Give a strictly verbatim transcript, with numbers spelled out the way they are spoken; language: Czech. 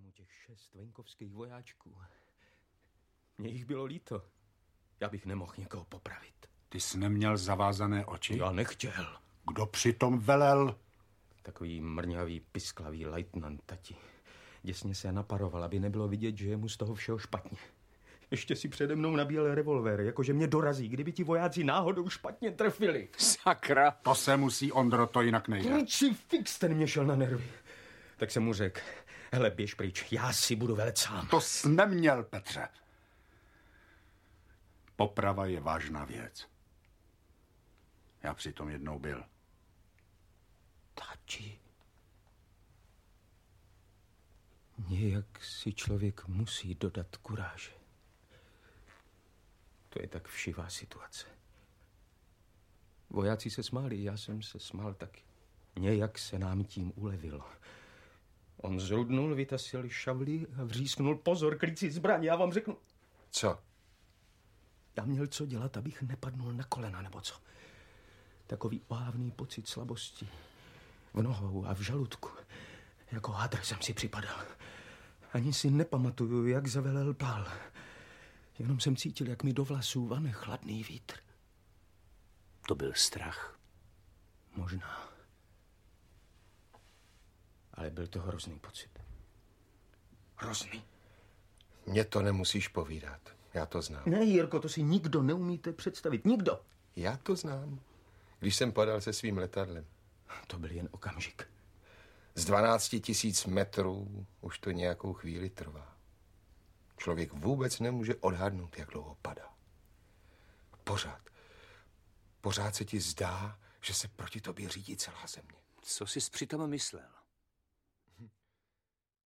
mu těch šest venkovských vojáčků. Mně jich bylo líto. Já bych nemohl někoho popravit. Ty jsi neměl zavázané oči? Já nechtěl. Kdo přitom velel? Takový mrňavý, pisklavý lejtnant, tati. Děsně se naparoval, aby nebylo vidět, že je mu z toho všeho špatně. Ještě si přede mnou nabíjel revolver, jakože mě dorazí, kdyby ti vojáci náhodou špatně trefili. Sakra. To se musí, Ondro, to jinak nejde. Kručí fix, ten mě šel na nervy. Tak jsem mu řekl, hele, běž pryč, já si budu velet sám. To jsi neměl, Petře. Poprava je vážná věc. Já přitom jednou byl. Tati. Nějak si člověk musí dodat kuráže. To je tak všivá situace. Vojáci se smáli, já jsem se smál taky. Nějak se nám tím ulevilo. On zrudnul, vytasil šavli a vřísknul pozor, klíci zbraň. Já vám řeknu... Co? Já měl co dělat, abych nepadnul na kolena, nebo co? Takový ohavný pocit slabosti v nohou a v žaludku. Jako hadr jsem si připadal. Ani si nepamatuju, jak zavelel pál. Jenom jsem cítil, jak mi do vlasů vane chladný vítr. To byl strach. Možná. Ale byl to hrozný pocit. Hrozný. Mně to nemusíš povídat. Já to znám. Ne, Jirko, to si nikdo neumíte představit. Nikdo. Já to znám. Když jsem padal se svým letadlem. To byl jen okamžik. Z dvanácti tisíc metrů už to nějakou chvíli trvá. Člověk vůbec nemůže odhadnout, jak dlouho padá. Pořád. Pořád se ti zdá, že se proti tobě řídí celá země. Co jsi přitom myslel?